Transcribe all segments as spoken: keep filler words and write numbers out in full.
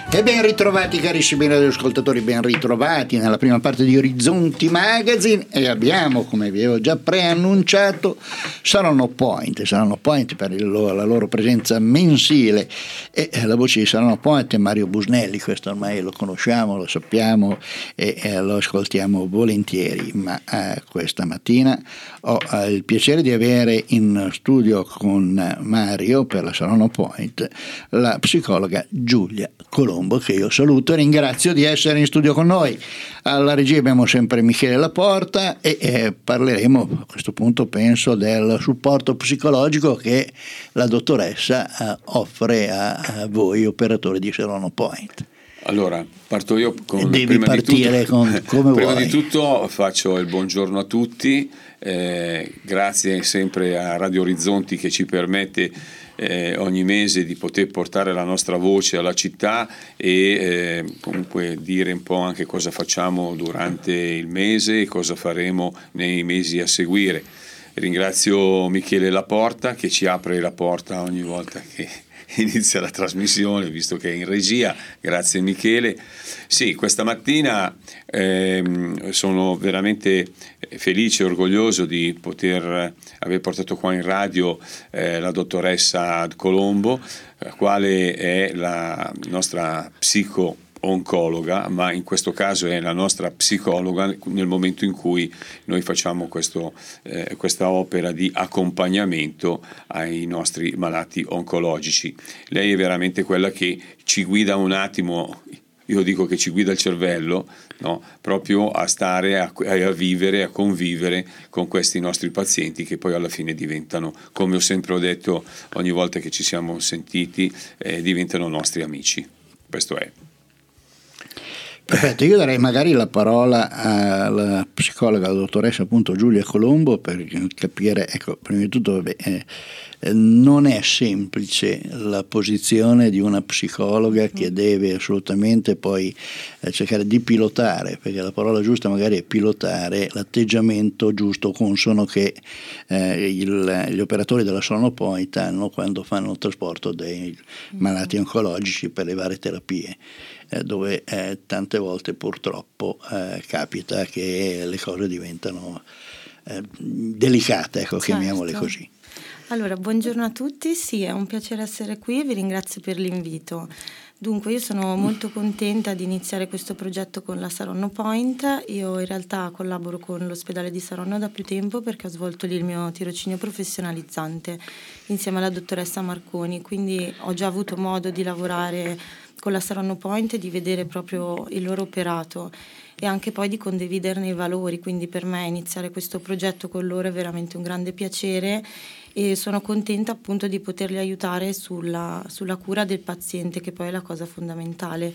E ben ritrovati carissimi radioascoltatori, ben ritrovati nella prima parte di Orizzonti Magazine, e abbiamo, come vi avevo già preannunciato, Saronno Point, Saronno Point per il loro, la loro presenza mensile, e la voce di Saronno Point è Mario Busnelli. Questo ormai lo conosciamo, lo sappiamo e eh, lo ascoltiamo volentieri, ma eh, questa mattina ho eh, il piacere di avere in studio con Mario per la Saronno Point la psicologa Giulia Colombo, che io saluto e ringrazio di essere in studio con noi. Alla regia abbiamo sempre Michele Laporta e eh, parleremo a questo punto, penso, del supporto psicologico che la dottoressa eh, offre a, a voi operatori di Saronno Point. Allora, parto io con Devi prima partire di tutto, con come prima vuoi. di tutto faccio il buongiorno a tutti, eh, grazie sempre a Radio Orizzonti che ci permette eh, ogni mese di poter portare la nostra voce alla città e eh, comunque dire un po' anche cosa facciamo durante il mese e cosa faremo nei mesi a seguire. Ringrazio Michele Laporta che ci apre la porta ogni volta che inizia la trasmissione, visto che è in regia. Grazie Michele. Sì, questa mattina ehm, sono veramente felice e orgoglioso di poter aver portato qua in radio eh, la dottoressa Colombo, la quale è la nostra psico oncologa, ma in questo caso è la nostra psicologa nel momento in cui noi facciamo questo, eh, questa opera di accompagnamento ai nostri malati oncologici. Lei è veramente quella che ci guida un attimo, io dico che ci guida il cervello, no? Proprio a stare, a, a vivere, a convivere con questi nostri pazienti che poi alla fine diventano, come ho sempre detto ogni volta che ci siamo sentiti, eh, diventano nostri amici. Questo è. Perfetto, io darei magari la parola alla psicologa, la dottoressa appunto Giulia Colombo, per capire, ecco, prima di tutto vabbè, eh, non è semplice la posizione di una psicologa che deve assolutamente poi eh, cercare di pilotare, perché la parola giusta magari è pilotare l'atteggiamento giusto, consono che eh, il, gli operatori della Saronno Point hanno quando fanno il trasporto dei malati oncologici per le varie terapie. Eh, dove eh, tante volte purtroppo eh, capita che le cose diventano eh, delicate, ecco, certo. Chiamiamole così. Allora, buongiorno a tutti, sì, è un piacere essere qui, vi ringrazio per l'invito. Dunque, io sono molto contenta di iniziare questo progetto con la Saronno Point. Io in realtà collaboro con l'ospedale di Saronno da più tempo perché ho svolto lì il mio tirocinio professionalizzante insieme alla dottoressa Marconi, quindi ho già avuto modo di lavorare con la Saronno Point e di vedere proprio il loro operato e anche poi di condividerne i valori, quindi per me iniziare questo progetto con loro è veramente un grande piacere e sono contenta appunto di poterli aiutare sulla, sulla cura del paziente, che poi è la cosa fondamentale,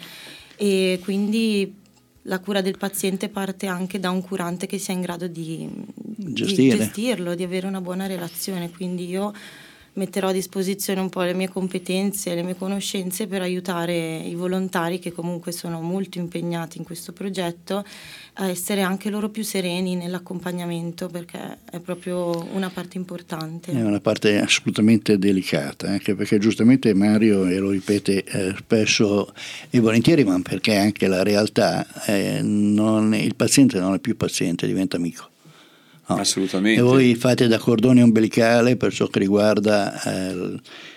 e quindi la cura del paziente parte anche da un curante che sia in grado di, Gestire. di gestirlo, di avere una buona relazione, quindi io metterò a disposizione un po' le mie competenze, le mie conoscenze per aiutare i volontari che comunque sono molto impegnati in questo progetto a essere anche loro più sereni nell'accompagnamento, perché è proprio una parte importante. È una parte assolutamente delicata, anche perché giustamente Mario, e lo ripete eh, spesso e volentieri, ma perché anche la realtà, eh, non, il paziente non è più paziente, diventa amico. No. Assolutamente. E voi fate da cordone ombelicale per ciò che riguarda eh,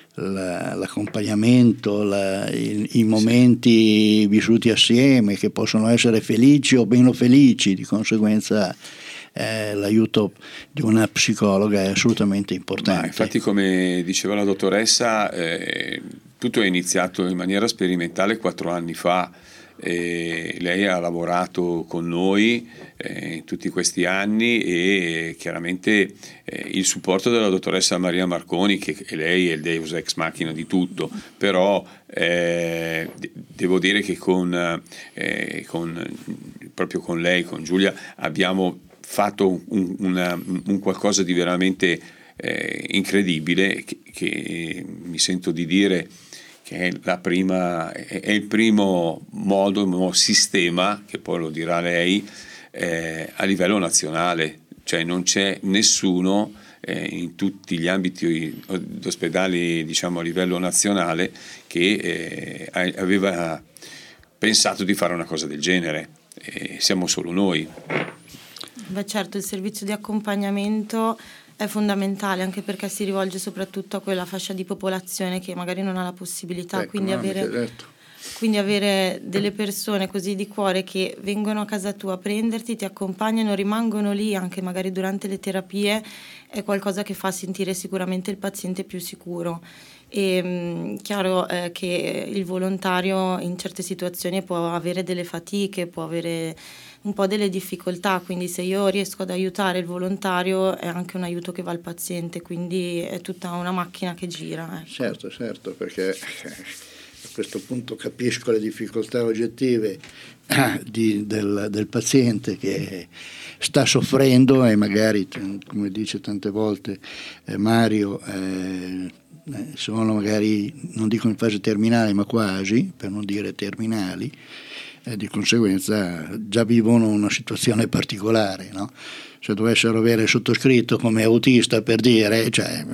la, l'accompagnamento, la, i, i momenti sì. vissuti assieme, che possono essere felici o meno felici, di conseguenza eh, l'aiuto di una psicologa è assolutamente importante. Ma infatti, come diceva la dottoressa, eh, tutto è iniziato in maniera sperimentale quattro anni fa. E lei ha lavorato con noi eh, tutti questi anni e chiaramente eh, il supporto della dottoressa Maria Marconi, che, che lei è il deus ex machina di tutto, però eh, de- devo dire che con, eh, con proprio con lei, con Giulia, abbiamo fatto un, una, un qualcosa di veramente eh, incredibile che, che mi sento di dire che è la prima, è il primo modo, il primo sistema, che poi lo dirà lei, eh, a livello nazionale, cioè non c'è nessuno eh, in tutti gli ambiti ospedali, diciamo a livello nazionale, che eh, aveva pensato di fare una cosa del genere, e siamo solo noi. Beh, certo, il servizio di accompagnamento è fondamentale, anche perché si rivolge soprattutto a quella fascia di popolazione che magari non ha la possibilità, ecco, quindi no, avere... certo. Quindi avere delle persone così di cuore che vengono a casa tua a prenderti, ti accompagnano, rimangono lì anche magari durante le terapie, è qualcosa che fa sentire sicuramente il paziente più sicuro. E mh, chiaro eh, che il volontario in certe situazioni può avere delle fatiche, può avere un po' delle difficoltà, quindi se io riesco ad aiutare il volontario è anche un aiuto che va al paziente, quindi è tutta una macchina che gira. Ecco. Certo, certo, perché a questo punto capisco le difficoltà oggettive di, del, del paziente che sta soffrendo e magari, come dice tante volte eh, Mario, eh, sono magari, non dico in fase terminale, ma quasi, per non dire terminali, e di conseguenza già vivono una situazione particolare, no? Se dovessero avere sottoscritto come autista, per dire, cioè,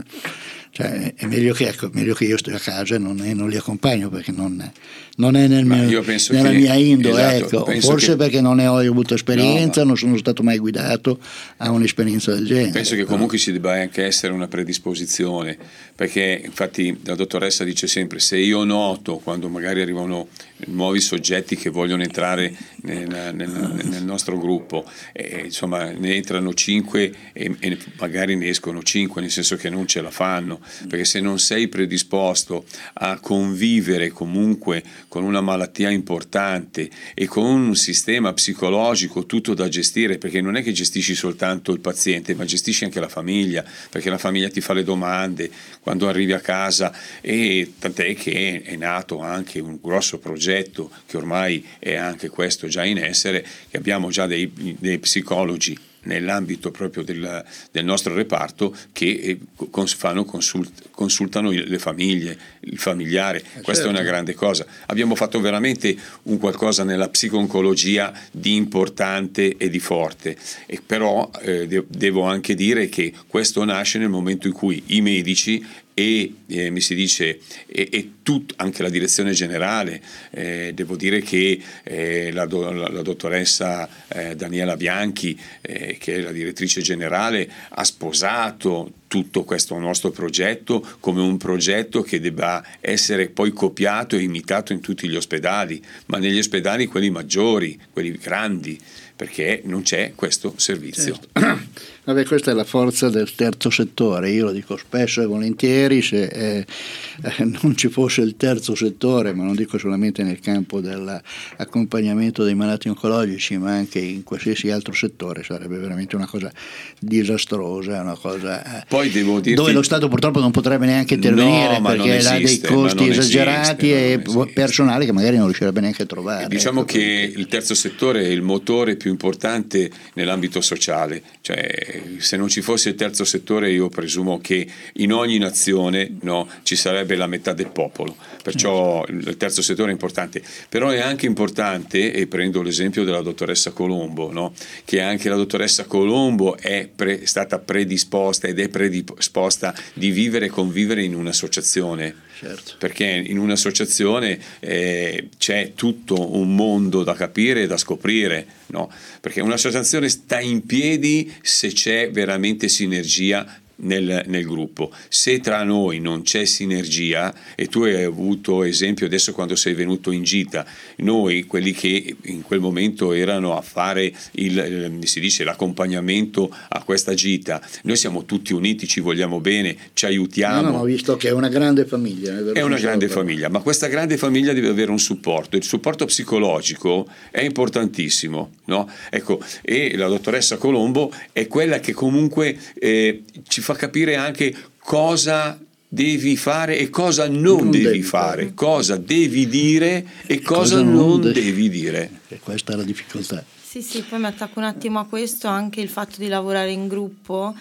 cioè è meglio che, ecco, meglio che io stia a casa e non, non li accompagno, perché non, non è nel mio, nella che, mia indole, esatto, ecco. Forse che, perché non ne ho avuto esperienza, no, non sono stato mai guidato a un'esperienza del genere. Penso che però comunque ci debba anche essere una predisposizione, perché infatti la dottoressa dice sempre: se io noto quando magari arrivano nuovi soggetti che vogliono entrare nel, nel, nel nostro gruppo, eh, insomma ne entrano cinque e, e magari ne escono cinque, nel senso che non ce la fanno, perché se non sei predisposto a convivere comunque con una malattia importante e con un sistema psicologico tutto da gestire, perché non è che gestisci soltanto il paziente, ma gestisci anche la famiglia, perché la famiglia ti fa le domande quando arrivi a casa, e tant'è che è nato anche un grosso progetto che ormai è anche questo già in essere, che abbiamo già dei, dei psicologi nell'ambito proprio del, del nostro reparto che cons, fanno consult, consultano le famiglie, il familiare. Eh Questa certo. È una grande cosa. Abbiamo fatto veramente un qualcosa nella psico-oncologia di importante e di forte, e però eh, de- devo anche dire che questo nasce nel momento in cui i medici e eh, mi si dice e, e tut, anche la direzione generale, eh, devo dire che eh, la, do, la, la dottoressa eh, Daniela Bianchi, eh, che è la direttrice generale, ha sposato tutto questo nostro progetto come un progetto che debba essere poi copiato e imitato in tutti gli ospedali, ma negli ospedali quelli maggiori, quelli grandi, perché non c'è questo servizio. Certo. Vabbè, questa è la forza del terzo settore, io lo dico spesso e volentieri, se eh, eh, non ci fosse il terzo settore, ma non dico solamente nel campo dell'accompagnamento dei malati oncologici, ma anche in qualsiasi altro settore, sarebbe veramente una cosa disastrosa, una cosa eh, Poi devo dirti, dove lo Stato purtroppo non potrebbe neanche intervenire, no, perché ha dei costi esagerati esiste, e personale che magari non riuscirebbe neanche a trovare. Diciamo ecco, che perché... il terzo settore è il motore più importante nell'ambito sociale, cioè se non ci fosse il terzo settore io presumo che in ogni nazione, no, ci sarebbe la metà del popolo, perciò il terzo settore è importante, però è anche importante, e prendo l'esempio della dottoressa Colombo, no, che anche la dottoressa Colombo è pre, stata predisposta ed è predisposta di vivere e convivere in un'associazione. Certo. Perché in un'associazione eh, c'è tutto un mondo da capire e da scoprire, no? Perché un'associazione sta in piedi se c'è veramente sinergia nel, nel gruppo. Se tra noi non c'è sinergia, e tu hai avuto esempio adesso quando sei venuto in gita, noi quelli che in quel momento erano a fare il, eh, si dice l'accompagnamento a questa gita, noi siamo tutti uniti, ci vogliamo bene, ci aiutiamo. No, no, ho visto che è una grande famiglia. È, è una grande famiglia, ma questa grande famiglia deve avere un supporto. Il supporto psicologico è importantissimo, no? Ecco, e la dottoressa Colombo è quella che comunque eh, ci fa capire anche cosa devi fare e cosa non, non devi, devi fare, fare, cosa devi dire e cosa, cosa non devi, devi dire. E questa è la difficoltà. Sì, sì, poi mi attacco un attimo a questo, anche il fatto di lavorare in gruppo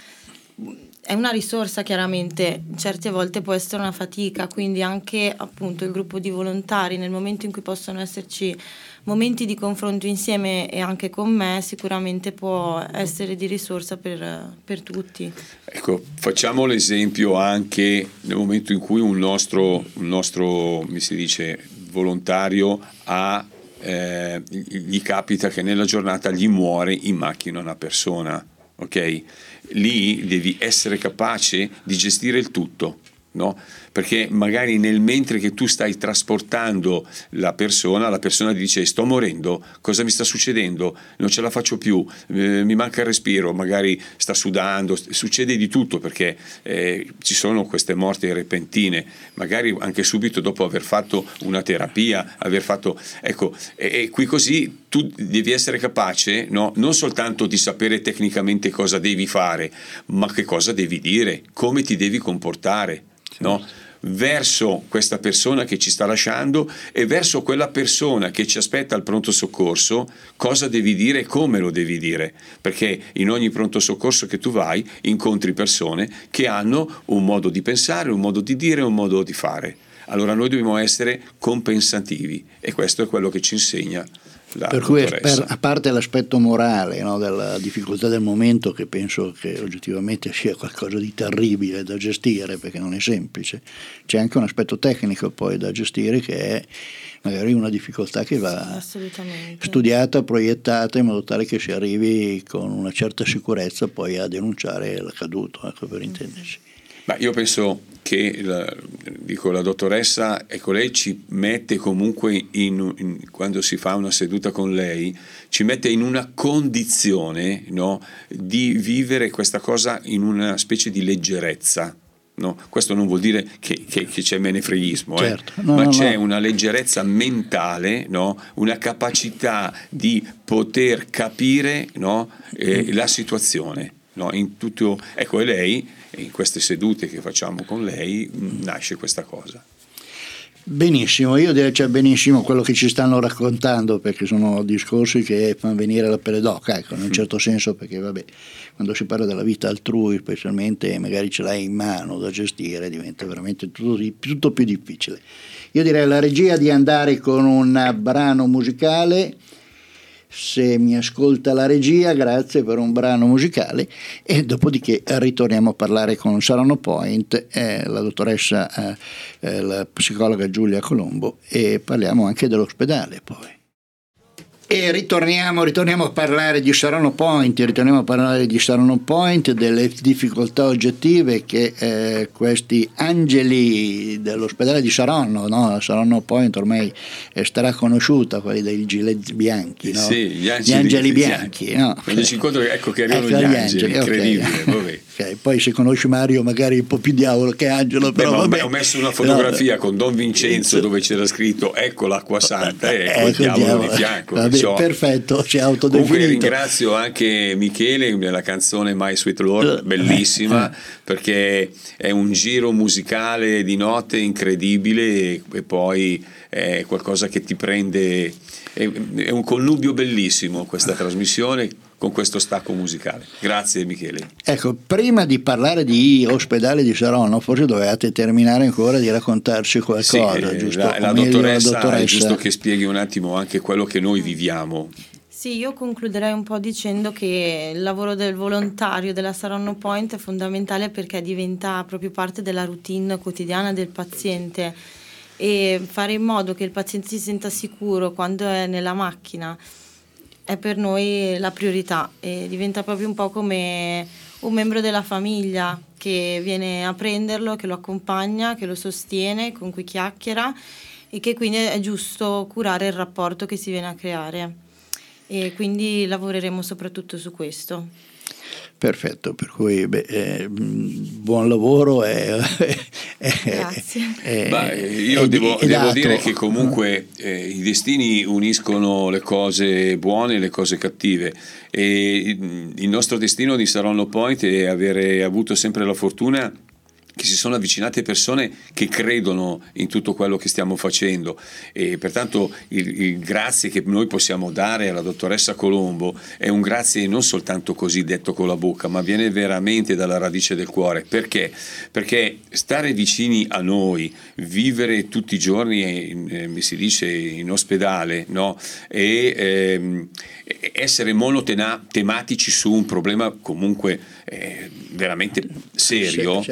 è una risorsa, chiaramente certe volte può essere una fatica, quindi anche appunto il gruppo di volontari nel momento in cui possono esserci momenti di confronto insieme e anche con me sicuramente può essere di risorsa per, per tutti. Ecco, facciamo l'esempio anche nel momento in cui un nostro, un nostro mi si dice volontario ha eh, gli capita che nella giornata gli muore in macchina una persona, ok? Lì devi essere capace di gestire il tutto, no? Perché magari nel mentre che tu stai trasportando la persona, la persona ti dice sto morendo, cosa mi sta succedendo, non ce la faccio più, eh, mi manca il respiro, magari sta sudando, succede di tutto, perché eh, ci sono queste morti repentine, magari anche subito dopo aver fatto una terapia, aver fatto, ecco, e, e qui così tu devi essere capace, no? Non soltanto di sapere tecnicamente cosa devi fare, ma che cosa devi dire, come ti devi comportare, no? Verso questa persona che ci sta lasciando e verso quella persona che ci aspetta al pronto soccorso, cosa devi dire e come lo devi dire, perché in ogni pronto soccorso che tu vai incontri persone che hanno un modo di pensare, un modo di dire, un modo di fare. Allora noi dobbiamo essere compensativi e questo è quello che ci insegna la per cui dottoressa. Per, a parte l'aspetto morale, no, della difficoltà del momento, che penso che oggettivamente sia qualcosa di terribile da gestire perché non è semplice, c'è anche un aspetto tecnico poi da gestire che è magari una difficoltà che va sì, studiata, proiettata in modo tale che si arrivi con una certa sicurezza poi a denunciare l'accaduto, ecco, per intenderci. Ma io penso che la, dico la dottoressa, ecco, lei ci mette comunque in, in, quando si fa una seduta con lei, ci mette in una condizione, no, di vivere questa cosa in una specie di leggerezza. No? Questo non vuol dire che, che, che c'è menefreghismo, certo. eh? no, ma no, c'è no. una leggerezza mentale, no? Una capacità di poter capire, no? eh, la situazione. No, in tutto, ecco, e lei, in queste sedute che facciamo con lei, nasce questa cosa. Benissimo, io direi c'è benissimo quello che ci stanno raccontando, perché sono discorsi che fanno venire la pelle d'oca, ecco, in un certo senso, perché vabbè, quando si parla della vita altrui, specialmente magari ce l'hai in mano da gestire, diventa veramente tutto, tutto più difficile. Io direi alla regia di andare con un brano musicale. Se mi ascolta la regia, grazie per un brano musicale, e dopodiché ritorniamo a parlare con Saronno Point, eh, la dottoressa, eh, eh, la psicologa Giulia Colombo, e parliamo anche dell'ospedale poi. E ritorniamo, ritorniamo a parlare di Saronno Point, ritorniamo a parlare di Saronno Point, delle difficoltà oggettive che eh, questi angeli dell'ospedale di Saronno, no? Saronno Point ormai è straconosciuta, quelli dei gilet bianchi, no? Sì, gli angeli, gli angeli bianchi, no? Quando ci incontro, ecco che arrivano ecco gli, gli angeli, angeli, incredibile. okay. Vabbè. Okay. Poi se conosci Mario magari un po' più diavolo che angelo, però Beh, vabbè. Ho messo una fotografia no. con Don Vincenzo dove c'era scritto ecco l'acqua santa e ecco, ecco il diavolo, diavolo di fianco. vabbè, Perciò, perfetto, si è autodefinito. Comunque ringrazio anche Michele nella canzone My Sweet Lord, bellissima, perché è un giro musicale di note incredibile e, e poi è qualcosa che ti prende, è, è un connubio bellissimo questa trasmissione con questo stacco musicale. Grazie Michele. Ecco, prima di parlare di ospedale di Saronno, forse dovevate terminare ancora di raccontarci qualcosa, sì, giusto? La, la, dottoressa, la dottoressa è giusto che spieghi un attimo anche quello che noi viviamo. Sì, io concluderei un po' dicendo che il lavoro del volontario della Saronno Point è fondamentale perché diventa proprio parte della routine quotidiana del paziente, e fare in modo che il paziente si senta sicuro quando è nella macchina è per noi la priorità, e diventa proprio un po' come un membro della famiglia che viene a prenderlo, che lo accompagna, che lo sostiene, con cui chiacchiera, e che quindi è giusto curare il rapporto che si viene a creare, e quindi lavoreremo soprattutto su questo. Perfetto, per cui beh, eh, buon lavoro e, grazie. E, Beh, io e, devo, e devo dire che comunque eh, i destini uniscono le cose buone e le cose cattive, e il nostro destino di Saronno Point è avere avuto sempre la fortuna che si sono avvicinate persone che credono in tutto quello che stiamo facendo, e pertanto il, il grazie che noi possiamo dare alla dottoressa Colombo è un grazie non soltanto così detto con la bocca, ma viene veramente dalla radice del cuore. Perché? Perché stare vicini a noi, vivere tutti i giorni, eh, mi si dice in ospedale, no? e ehm, essere monotematici su un problema comunque eh, veramente serio, sì, certo. no?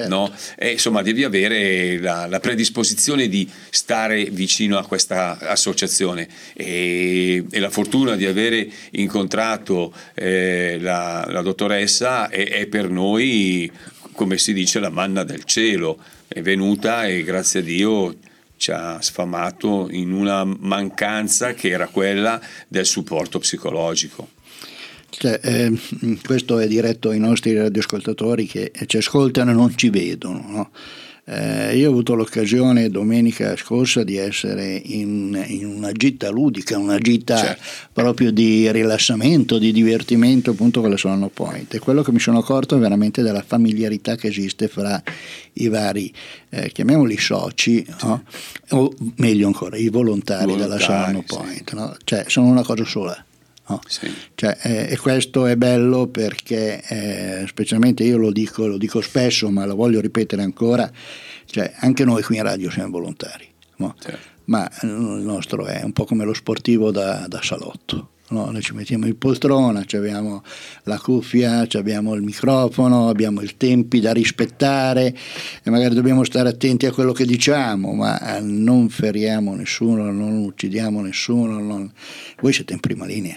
e insomma devi avere la, la predisposizione di stare vicino a questa associazione, e, e la fortuna di avere incontrato eh, la, la dottoressa è, è per noi, come si dice, la manna del cielo. È venuta e grazie a Dio ci ha sfamato in una mancanza che era quella del supporto psicologico. Cioè, eh, questo è diretto ai nostri radioascoltatori che ci ascoltano e non ci vedono, no? Eh, io ho avuto l'occasione domenica scorsa di essere in, in una gita ludica, una gita certo. proprio di rilassamento, di divertimento, appunto con la Saronno Point, e quello che mi sono accorto è veramente della familiarità che esiste fra i vari, eh, chiamiamoli soci, no? O meglio ancora i volontari, volontari della Saronno Point, sì. no? Cioè sono una cosa sola. No. Sì. Cioè, eh, e questo è bello perché eh, specialmente io lo dico, lo dico spesso, ma lo voglio ripetere ancora, cioè, anche noi qui in radio siamo volontari, no? Certo. Ma il nostro è un po' come lo sportivo da, da salotto, no? Noi ci mettiamo in poltrona, abbiamo la cuffia, abbiamo il microfono, abbiamo i tempi da rispettare e magari dobbiamo stare attenti a quello che diciamo, ma non feriamo nessuno, non uccidiamo nessuno, non... Voi siete in prima linea.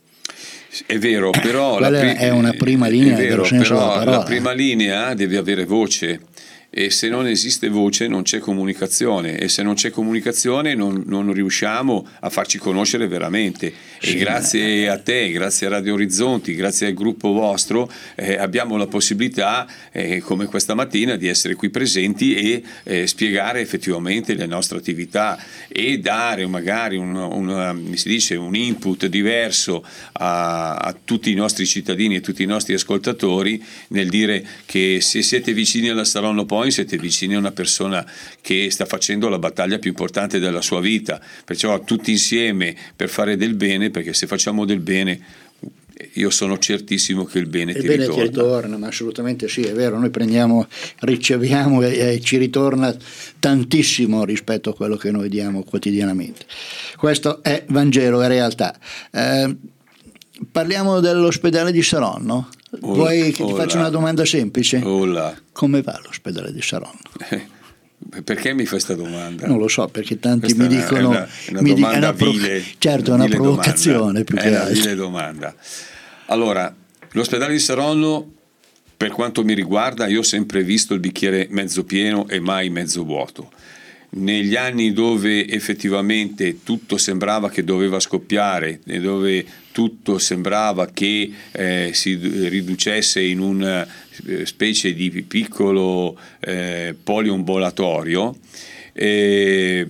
È vero, però la pri- è una prima linea, è vero, senso però della parola. La prima linea deve avere voce, e se non esiste voce non c'è comunicazione, e se non c'è comunicazione non, non riusciamo a farci conoscere veramente. Sì, e grazie eh. a te, grazie a Radio Orizzonti, grazie al gruppo vostro eh, abbiamo la possibilità eh, come questa mattina di essere qui presenti e eh, spiegare effettivamente le nostre attività e dare magari un, un, mi si dice, un input diverso a, a tutti i nostri cittadini e tutti i nostri ascoltatori, nel dire che se siete vicini alla Saronno Point siete vicini a una persona che sta facendo la battaglia più importante della sua vita, perciò tutti insieme per fare del bene, perché se facciamo del bene io sono certissimo che il bene il ti bene ritorna. ti ritorna, ma assolutamente sì, è vero, noi prendiamo, riceviamo e, e ci ritorna tantissimo rispetto a quello che noi diamo quotidianamente. Questo è Vangelo, è realtà. Eh, parliamo dell'ospedale di Saronno. Vuoi che ti Ola. faccia una domanda semplice? Ola. Come va l'ospedale di Saronno? Eh, perché mi fai questa domanda? Non lo so, perché tanti questa mi dicono... È una, è una mi domanda di, è una pro- vile. Certo, una è una provocazione. Più è che una altro. vile domanda. Allora, l'ospedale di Saronno, per quanto mi riguarda, io ho sempre visto il bicchiere mezzo pieno e mai mezzo vuoto. Negli anni dove effettivamente tutto sembrava che doveva scoppiare e dove tutto sembrava che eh, si riducesse in una specie di piccolo eh, poliambulatorio, eh,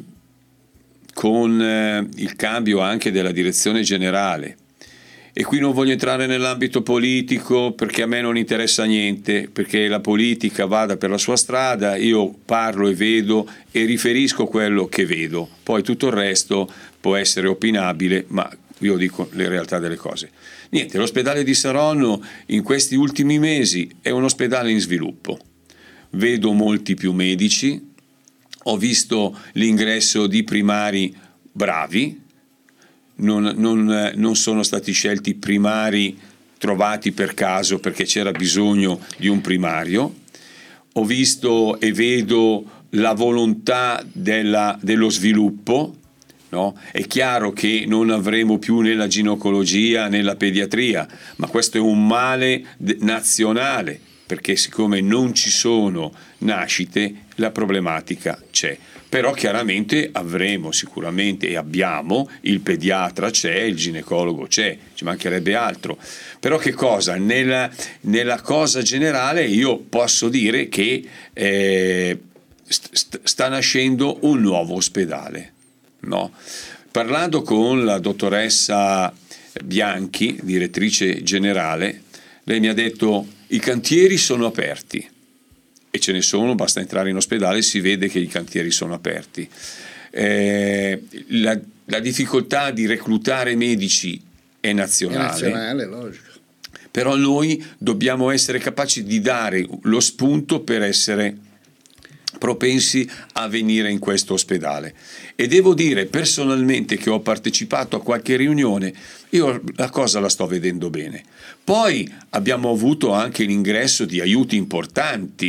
con eh, il cambio anche della direzione generale. E qui non voglio entrare nell'ambito politico perché a me non interessa niente, perché la politica vada per la sua strada, io parlo e vedo e riferisco quello che vedo, poi tutto il resto può essere opinabile, ma io dico le realtà delle cose. Niente, l'ospedale di Saronno in questi ultimi mesi è un ospedale in sviluppo, vedo molti più medici, ho visto l'ingresso di primari bravi. Non, non, non sono stati scelti primari trovati per caso perché c'era bisogno di un primario. Ho visto e vedo la volontà della, dello sviluppo, no? È chiaro che non avremo più né la ginecologia né la pediatria, ma questo è un male nazionale, perché siccome non ci sono nascite la problematica c'è. Però chiaramente avremo sicuramente e abbiamo il pediatra c'è, il ginecologo c'è, ci mancherebbe altro. Però che cosa? Nella, nella cosa generale io posso dire che eh, st- sta nascendo un nuovo ospedale, no? Parlando con la dottoressa Bianchi, direttrice generale, lei mi ha detto i cantieri sono aperti. E ce ne sono, basta entrare in ospedale e si vede che i cantieri sono aperti. Eh, la, la difficoltà di reclutare medici è nazionale, è nazionale, logico. Però noi dobbiamo essere capaci di dare lo spunto per essere propensi a venire in questo ospedale. E devo dire personalmente che ho partecipato a qualche riunione, io la cosa la sto vedendo bene. Poi abbiamo avuto anche l'ingresso di aiuti importanti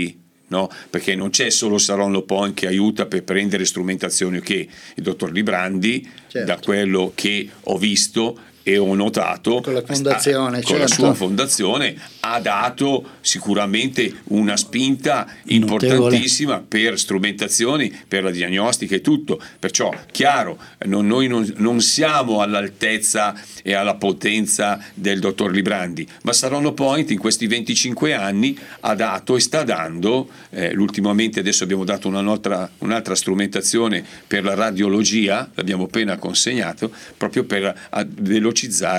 no? Perché non c'è solo Saronno Point che aiuta per prendere strumentazioni, ok, il dottor Librandi, certo, da quello che ho visto e ho notato, con la fondazione, sta, con certo, la sua fondazione ha dato sicuramente una spinta importantissima notevole per strumentazioni, per la diagnostica e tutto. Perciò chiaro, non, noi non, non siamo all'altezza e alla potenza del dottor Librandi, ma Saronno Point in questi venticinque anni ha dato e sta dando, eh, ultimamente adesso abbiamo dato un'altra, un'altra strumentazione per la radiologia, l'abbiamo appena consegnato, proprio per velocizzare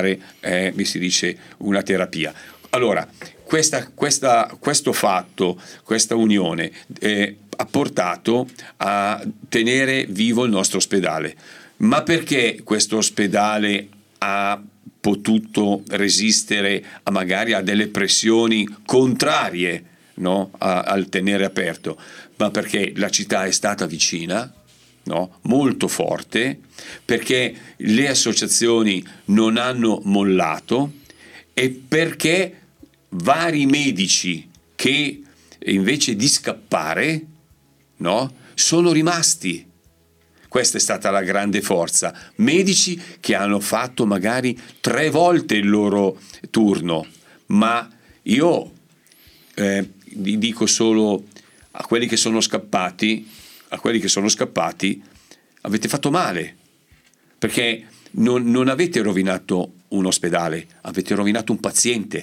eh, mi si dice una terapia. Allora, questa, questa, questo fatto, questa unione eh, ha portato a tenere vivo il nostro ospedale. Ma perché questo ospedale ha potuto resistere a magari a delle pressioni contrarie, no? a, al tenere aperto? Ma perché la città è stata vicina, no? Molto forte, perché le associazioni non hanno mollato e perché vari medici che invece di scappare, no, sono rimasti. Questa è stata la grande forza. Medici che hanno fatto magari tre volte il loro turno, ma io eh, dico solo a quelli che sono scappati, a quelli che sono scappati, avete fatto male, perché non, non avete rovinato un ospedale, avete rovinato un paziente.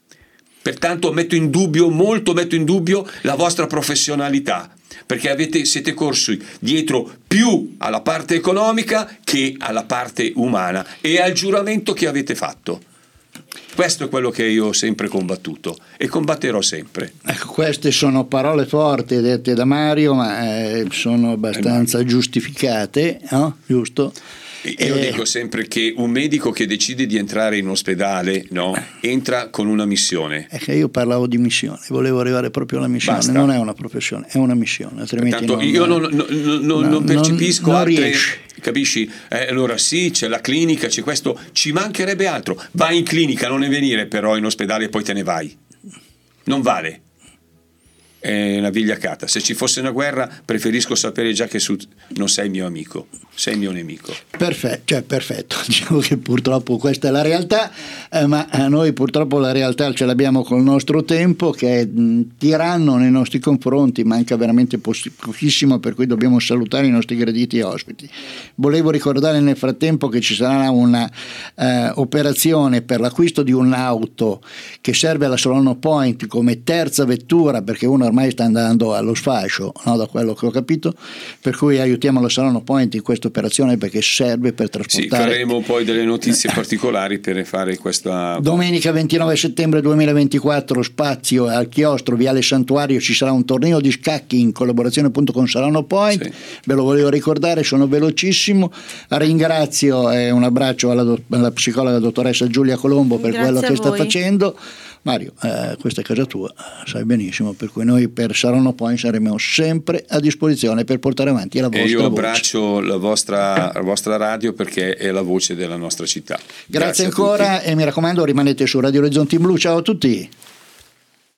Pertanto metto in dubbio, molto metto in dubbio la vostra professionalità, perché avete, siete corsi dietro più alla parte economica che alla parte umana e al giuramento che avete fatto. Questo è quello che io ho sempre combattuto e combatterò sempre. Ecco, queste sono parole forti dette da Mario, ma eh, sono abbastanza eh, giustificate, no? Giusto? Io eh, dico sempre che un medico che decide di entrare in ospedale, no, entra con una missione. È che io parlavo di missione, volevo arrivare proprio alla missione. Basta. Non è una professione, è una missione. Altrimenti non, io non, non, non, no, non percepisco non, non altre. Riesci. Capisci? Eh, allora sì, c'è la clinica, c'è questo, ci mancherebbe altro. Vai in clinica, non ne venire però in ospedale e poi te ne vai. Non vale. È una vigliacata. Se ci fosse una guerra, preferisco sapere già che su, non sei mio amico, sei mio nemico. Perfetto, cioè perfetto. Diciamo che purtroppo questa è la realtà, eh, ma a noi purtroppo la realtà ce l'abbiamo col nostro tempo, che è mh, tiranno nei nostri confronti, manca veramente poss- pochissimo, per cui dobbiamo salutare i nostri graditi ospiti. Volevo ricordare nel frattempo che ci sarà una eh, operazione per l'acquisto di un'auto che serve alla Saronno Point come terza vettura, perché uno ormai sta andando allo sfascio, no, da quello che ho capito, per cui aiutiamo la Saronno Point in questa operazione perché serve per trasportare. Sì, faremo poi delle notizie particolari per fare questa. Domenica ventinove settembre duemilaventiquattro, spazio al chiostro Viale Santuario, ci sarà un torneo di scacchi in collaborazione appunto con Saronno Point, sì. Ve lo volevo ricordare, sono velocissimo. Ringrazio e un abbraccio alla, do- alla psicologa dottoressa Giulia Colombo per Grazie quello che sta voi. facendo. Mario, eh, questa è casa tua, sai benissimo, per cui noi per Saronno Point saremo sempre a disposizione per portare avanti la vostra voce. E io abbraccio la vostra, la vostra radio perché è la voce della nostra città. Grazie, Grazie ancora e mi raccomando rimanete su Radio Orizzonti Blu, ciao a tutti.